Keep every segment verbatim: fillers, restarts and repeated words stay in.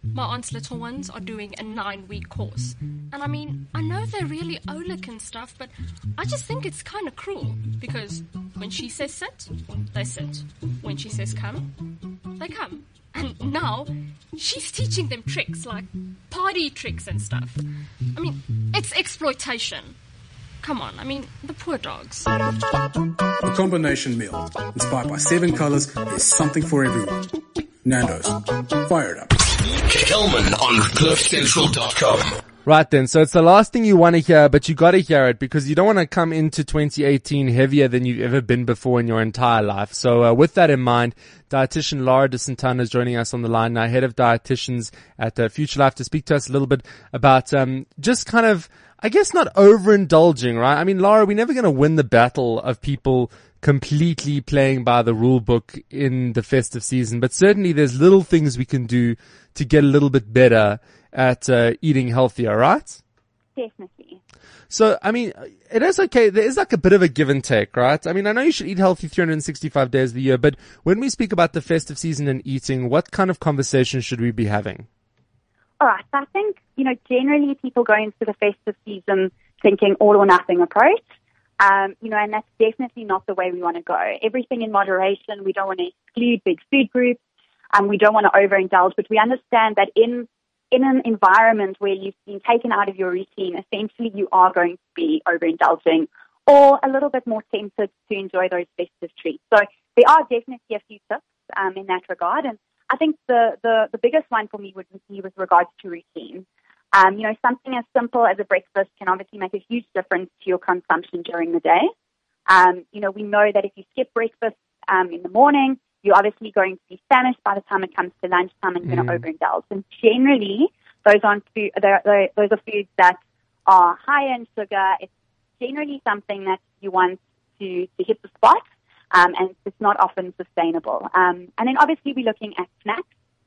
my aunt's little ones are doing a nine-week course. And I mean, I know they're really Olic and stuff, but I just think it's kind of cruel. Because when she says sit, they sit. When she says come, they come. And now, she's teaching them tricks, like party tricks and stuff. I mean, it's exploitation. Come on, I mean, the poor dogs. The combination meal. Inspired by seven colors, there's something for everyone. Nando's. Fire it up. Kelman on cliff central dot com. Right then, so it's the last thing you want to hear, but you got to hear it because you don't want to come into twenty eighteen heavier than you've ever been before in your entire life. So uh, with that in mind, dietitian Laura De Santana is joining us on the line now, head of dietitians at uh, Future Life, to speak to us a little bit about um, just kind of, I guess, not overindulging, right? I mean, Laura, we're never going to win the battle of people completely playing by the rule book in the festive season, but certainly there's little things we can do to get a little bit better at uh, eating healthier, right? Definitely. So, I mean, it is okay. There is like a bit of a give and take, right? I mean, I know you should eat healthy three hundred sixty-five days of the year, but when we speak about the festive season and eating, what kind of conversation should we be having? All right. So I think, you know, generally people go into the festive season thinking all or nothing approach. Um, you know, and that's definitely not the way we want to go. Everything in moderation. We don't want to exclude big food groups. Um, we don't want to overindulge, but we understand that in in an environment where you've been taken out of your routine, essentially you are going to be overindulging or a little bit more tempted to enjoy those festive treats. So there are definitely a few tips um, in that regard. And I think the, the, the biggest one for me would be with regards to routine. Um, you know, something as simple as a breakfast can obviously make a huge difference to your consumption during the day. Um, you know, we know that if you skip breakfast um, in the morning, you're obviously going to be famished by the time it comes to lunchtime and you're Mm. going to overindulge. And generally, those, aren't food, they're, they're, those are foods that are higher in sugar. It's generally something that you want to, to hit the spot, um, and it's not often sustainable. Um, and then obviously we're looking at snacks.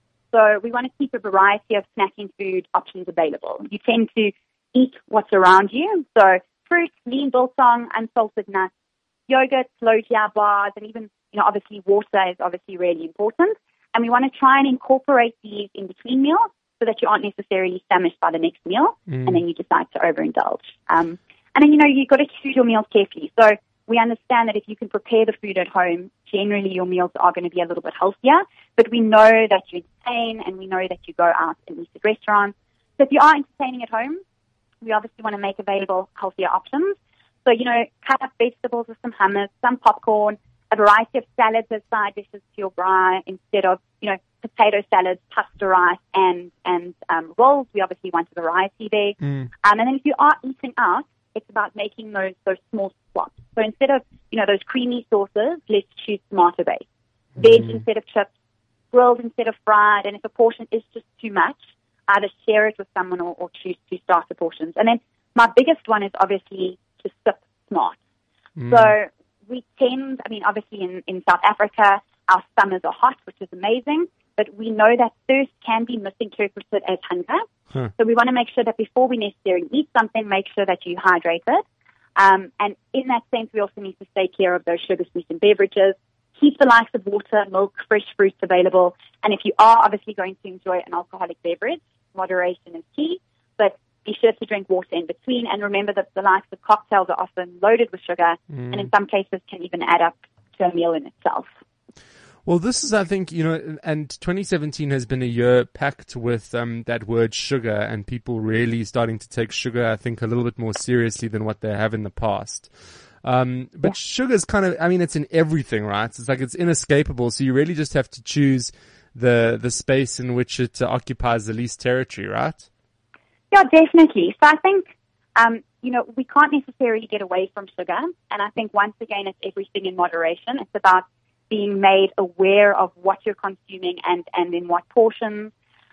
So we want to keep a variety of snacking food options available. You tend to eat what's around you. So fruit, lean biltong, unsalted nuts, yogurt, low G I bars, and even, you know, obviously water is obviously really important. And we want to try and incorporate these in between meals so that you aren't necessarily famished by the next meal, Mm. and then you decide to overindulge. Um, and then, you know, you've got to choose your meals carefully. So we understand that if you can prepare the food at home, generally your meals are going to be a little bit healthier. But we know that you entertain and we know that you go out and eat at restaurants. So if you are entertaining at home, we obviously want to make available healthier options. So, you know, cut up vegetables with some hummus, some popcorn, a variety of salads as side dishes to your braai instead of, you know, potato salads, pasta rice, and, and um, rolls. We obviously want a variety there. Mm. Um, and then if you are eating out, it's about making those those small swaps. So instead of, you know, those creamy sauces, let's choose tomato-based. Veg Mm. instead of chips, grilled instead of fried, and if a portion is just too much, either share it with someone or, or choose two starter portions. And then my biggest one is obviously to sip smart. Mm. So we tend, I mean, obviously in, in South Africa, our summers are hot, which is amazing, but we know that thirst can be misinterpreted as hunger. Huh. So we want to make sure that before we necessarily eat something, make sure that you're hydrated. Um, and in that sense, we also need to stay clear of those sugar-sweetened beverages. Keep the likes of water, milk, fresh fruits available. And if you are obviously going to enjoy an alcoholic beverage, moderation is key. But be sure to drink water in between. And remember that the likes of cocktails are often loaded with sugar, Mm. and in some cases can even add up to a meal in itself. Well, this is, I think, you know, and twenty seventeen has been a year packed with um, that word sugar and people really starting to take sugar, I think, a little bit more seriously than what they have in the past. Um, but Yeah. sugar is kind of, I mean, it's in everything, right? It's like it's inescapable. So you really just have to choose the the space in which it uh, occupies the least territory, right? Yeah, definitely. So I think, um, you know, we can't necessarily get away from sugar. And I think once again, it's everything in moderation. It's about being made aware of what you're consuming and, and in what portions.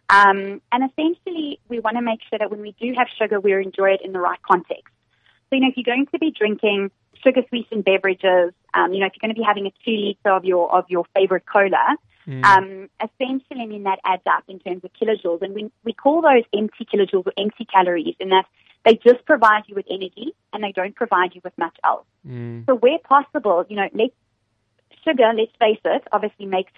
Um, and essentially, we want to make sure that when we do have sugar, we enjoy it in the right context. So, you know, if you're going to be drinking sugar-sweetened beverages, um, you know, if you're going to be having a two liter of your of your favorite cola, Mm. um, essentially, I mean, that adds up in terms of kilojoules. And we, we call those empty kilojoules or empty calories in that they just provide you with energy and they don't provide you with much else. Mm. So where possible, you know, let sugar, let's face it, obviously makes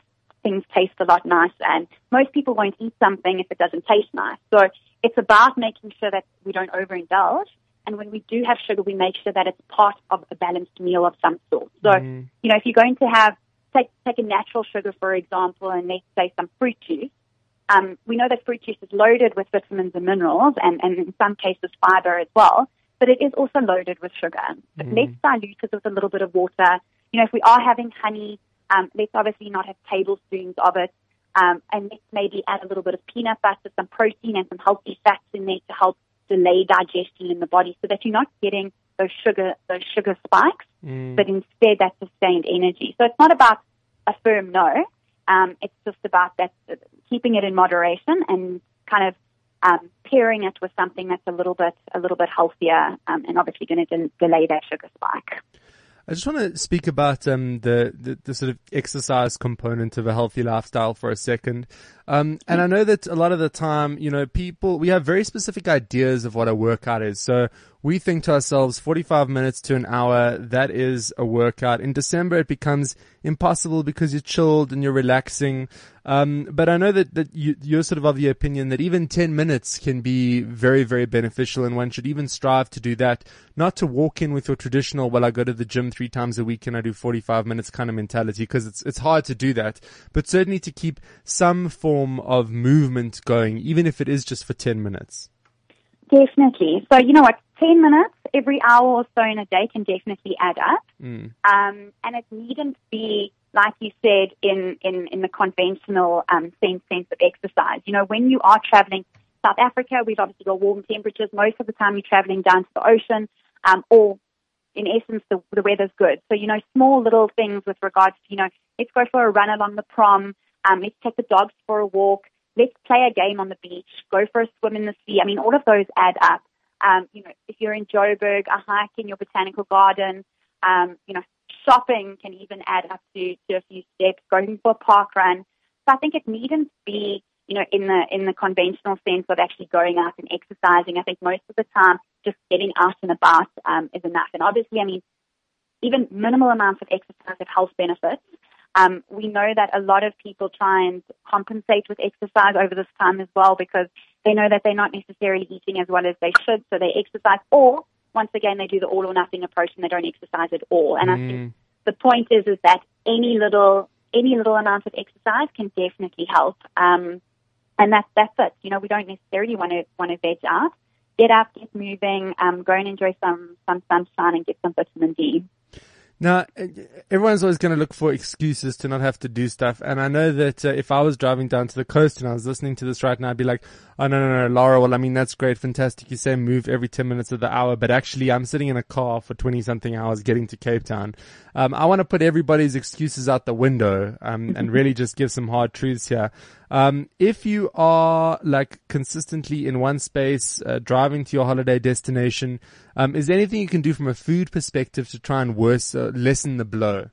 things taste a lot nicer. And most people won't eat something if it doesn't taste nice. So it's about making sure that we don't overindulge. And when we do have sugar, we make sure that it's part of a balanced meal of some sort. So, mm. you know, if you're going to have, take, take a natural sugar, for example, and let's say some fruit juice, um, we know that fruit juice is loaded with vitamins and minerals and, and in some cases fiber as well, but it is also loaded with sugar. But mm. let's dilute it with a little bit of water. You know, if we are having honey, um, let's obviously not have tablespoons of it. Um, and let's maybe add a little bit of peanut butter, some protein and some healthy fats in there to help delay digestion in the body so that you're not getting those sugar those sugar spikes, mm. but instead that sustained energy. So it's not about a firm no. Um, it's just about that uh, keeping it in moderation and kind of um, pairing it with something that's a little bit a little bit healthier um, and obviously going to de- delay that sugar spike. I just want to speak about um, the, the the sort of exercise component of a healthy lifestyle for a second. Um, and I know that a lot of the time, you know, people, we have very specific ideas of what a workout is. So we think to ourselves, forty-five minutes to an hour, that is a workout. In December, it becomes impossible because you're chilled and you're relaxing. Um, but I know that, that you, you're sort of of the opinion that even ten minutes can be very, very beneficial, and one should even strive to do that, not to walk in with your traditional, well, I go to the gym three times a week and I do forty-five minutes kind of mentality, because it's, it's hard to do that, but certainly to keep some form of movement going, even if it is just for ten minutes. Definitely. So, you know what, ten minutes every hour or so in a day can definitely add up. Mm. Um, and it needn't be, like you said, in, in, in the conventional um, sense, sense of exercise. You know, when you are traveling South Africa, we've obviously got warm temperatures. Most of the time you're traveling down to the ocean, um, or in essence, the, the weather's good. So, you know, small little things with regards to, you know, let's go for a run along the prom. Um, let's take the dogs for a walk. Let's play a game on the beach. Go for a swim in the sea. I mean, all of those add up. Um, you know, if you're in Joburg, a hike in your botanical garden, um, you know, shopping can even add up to, to a few steps. Going for a park run. So I think it needn't be, you know, in the in the conventional sense of actually going out and exercising. I think most of the time, just getting out and about um, is enough. And obviously, I mean, even minimal amounts of exercise have health benefits. Um, we know that a lot of people try and compensate with exercise over this time as well, because they know that they're not necessarily eating as well as they should, so they exercise. Or, once again, they do the all or nothing approach and they don't exercise at all. And mm. I think the point is is that any little any little amount of exercise can definitely help. Um, and that's that's it. You know, we don't necessarily want to want to veg out. Get up, get moving, um, go and enjoy some some sunshine and get some vitamin D. Now, everyone's always going to look for excuses to not have to do stuff. And I know that uh, if I was driving down to the coast and I was listening to this right now, I'd be like, oh, no, no, no, Laura, well, I mean, that's great, fantastic. You say move every ten minutes of the hour, but actually I'm sitting in a car for twenty-something hours getting to Cape Town. Um, I want to put everybody's excuses out the window um, and really just give some hard truths here. Um, if you are like consistently in one space, uh, driving to your holiday destination, um, is there anything you can do from a food perspective to try and worse, uh, lessen the blow?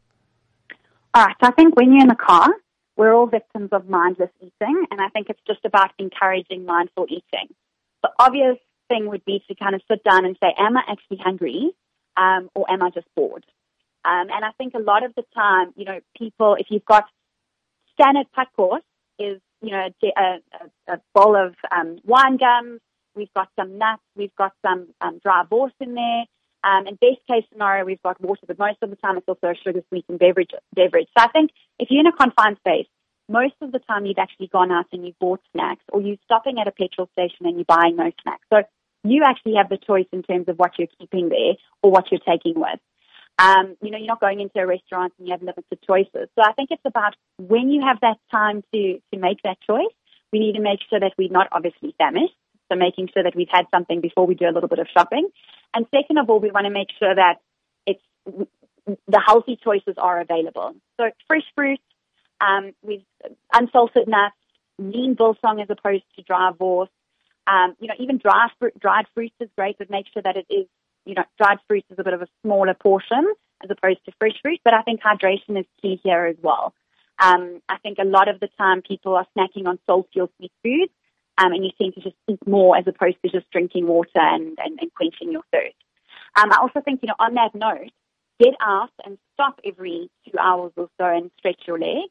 All right. So I think when you're in the car, we're all victims of mindless eating, and I think it's just about encouraging mindful eating. The obvious thing would be to kind of sit down and say, am I actually hungry, um, or am I just bored? Um, and I think a lot of the time, you know, people, if you've got standard pat course, is, you know, a, a, a bowl of um, wine gums, we've got some nuts, we've got some um, dry wors in there, um, and best case scenario, we've got water, but most of the time it's also a sugar-sweetened beverage. beverage. So I think if you're in a confined space, most of the time you've actually gone out and you bought snacks, or you're stopping at a petrol station and you're buying those snacks. So you actually have the choice in terms of what you're keeping there or what you're taking with. Um, you know, you're not going into a restaurant and you have limited choices. So I think it's about when you have that time to, to make that choice, we need to make sure that we're not obviously famished. So making sure that we've had something before we do a little bit of shopping. And second of all, we want to make sure that it's the healthy choices are available. So fresh fruit, um, with unsalted nuts, lean biltong as opposed to dry wors. Um, you know, even dry fruit, dried fruits is great, but make sure that it is, you know, dried fruit is a bit of a smaller portion as opposed to fresh fruit. But I think hydration is key here as well. Um, I think a lot of the time people are snacking on salty or sweet foods, um, and you seem to just eat more as opposed to just drinking water and, and, and quenching your thirst. Um, I also think, you know, on that note, get out and stop every two hours or so and stretch your legs.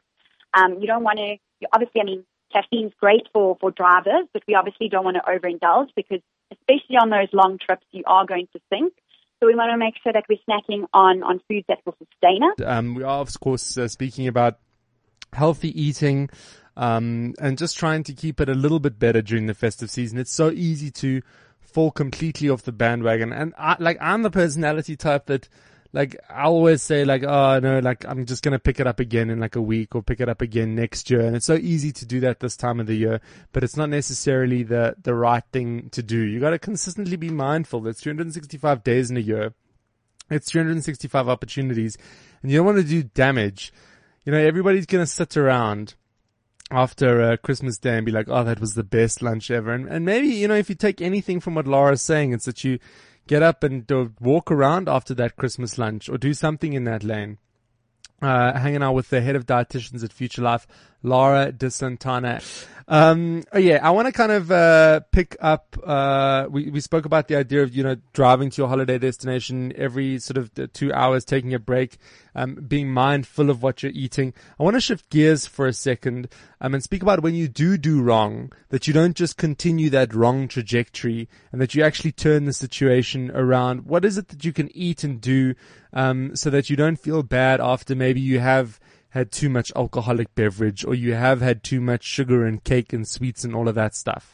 Um, you don't want to, obviously, I mean, caffeine's great for, for drivers, but we obviously don't want to overindulge because especially on those long trips, you are going to sink. So we want to make sure that we're snacking on, on foods that will sustain us. Um, we are, of course, uh, speaking about healthy eating, um, and just trying to keep it a little bit better during the festive season. It's so easy to fall completely off the bandwagon. And I, like, I'm the personality type that, like, I always say, like, oh, no, like, I'm just going to pick it up again in like a week or pick it up again next year. And it's so easy to do that this time of the year, but it's not necessarily the, the right thing to do. You got to consistently be mindful. There's three hundred sixty-five days in a year. It's three hundred sixty-five opportunities, and you don't want to do damage. You know, everybody's going to sit around after uh, Christmas Day and be like, oh, that was the best lunch ever. And, and maybe, you know, if you take anything from what Laura's saying, it's that you get up and do, walk around after that Christmas lunch or do something in that lane. Uh, hanging out with the head of dietitians at Future Life, Laura De Santana. Um, oh yeah, I want to kind of, uh, pick up, uh, we, we spoke about the idea of, you know, driving to your holiday destination every sort of two hours, taking a break, um, being mindful of what you're eating. I want to shift gears for a second, um, and speak about when you do do wrong, that you don't just continue that wrong trajectory and that you actually turn the situation around. What is it that you can eat and do, um, so that you don't feel bad after maybe you have had too much alcoholic beverage or you have had too much sugar and cake and sweets and all of that stuff?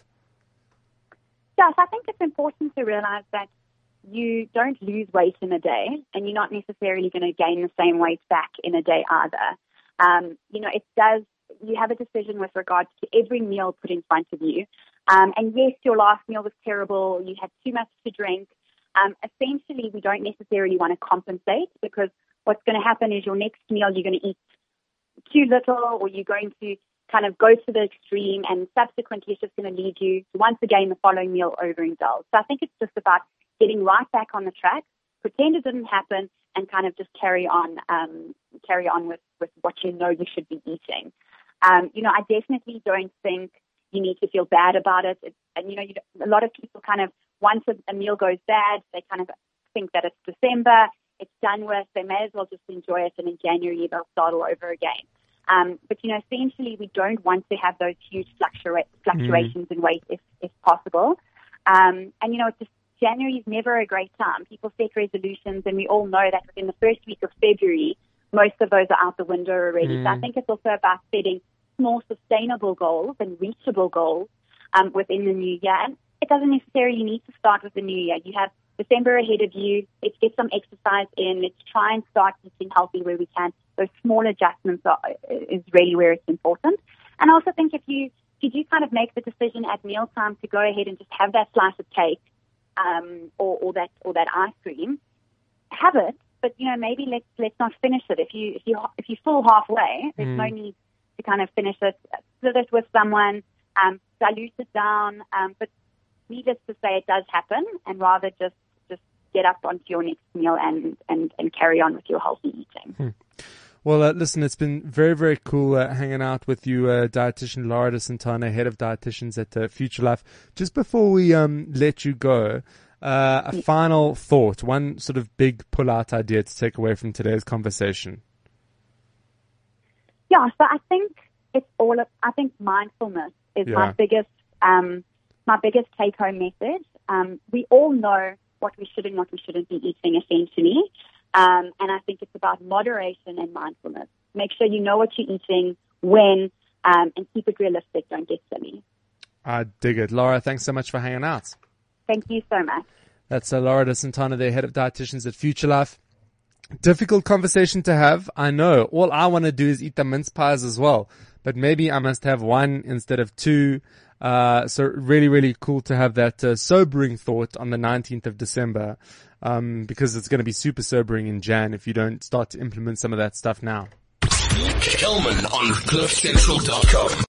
Yes, I think it's important to realize that you don't lose weight in a day and you're not necessarily going to gain the same weight back in a day either. Um, you know, it does, you have a decision with regards to every meal put in front of you. Um, and yes, your last meal was terrible. You had too much to drink. Um, essentially, we don't necessarily want to compensate because what's going to happen is your next meal, you're going to eat too little or you're going to kind of go to the extreme and subsequently it's just going to lead you to once again the following meal overindulge. So I think it's just about getting right back on the track, pretend it didn't happen and kind of just carry on, um, carry on with, with what you know you should be eating. Um, you know, I definitely don't think you need to feel bad about it. It's, and, you know, you, a lot of people kind of, once a, a meal goes bad, they kind of think that it's December, it's done with, they may as well just enjoy it, and in January they'll start all over again. Um, but, you know, essentially we don't want to have those huge fluctua- fluctuations mm. in weight if, if possible. Um, and, you know, it's just, January is never a great time. People set resolutions, and we all know that within the first week of February, most of those are out the window already. Mm. So I think it's also about setting small sustainable goals and reachable goals um, within the new year. And it doesn't necessarily need to start with the new year. You have December ahead of you. Let's get some exercise in. Let's try and start eating healthy where we can. Those small adjustments are, is really where it's important. And I also think if you, if you do kind of make the decision at mealtime to go ahead and just have that slice of cake um, or, or that or that ice cream, have it. But you know, maybe let's let's not finish it. If you if you if you fall halfway, there's mm. no need to kind of finish it. Split it with someone, um, dilute it down. Um, but needless to say, it does happen, and rather just just get up onto your next meal and and, and carry on with your healthy eating. Hmm. Well, uh, listen, it's been very, very cool uh, hanging out with you, uh, dietitian Laura De Santana, head of dietitians at uh, Future Life. Just before we um, let you go, uh, a final thought, one sort of big pull-out idea to take away from today's conversation. Yeah, so I think it's all of, I think mindfulness is yeah. my biggest um, my biggest take-home message. Um, we all know what we should and what we shouldn't be eating, essentially. Um, and I think it's about moderation and mindfulness. Make sure you know what you're eating, when, um, and keep it realistic. Don't get silly. I dig it. Laura, thanks so much for hanging out. Thank you so much. That's uh, Laura De Santana, the head of dietitians at Future Life. Difficult conversation to have. I know. All I want to do is eat the mince pies as well. But maybe I must have one instead of two. Uh, so really, really cool to have that uh, sobering thought on the nineteenth of December, um, because it's going to be super sobering in Jan if you don't start to implement some of that stuff now. Kelman on cliff central dot com.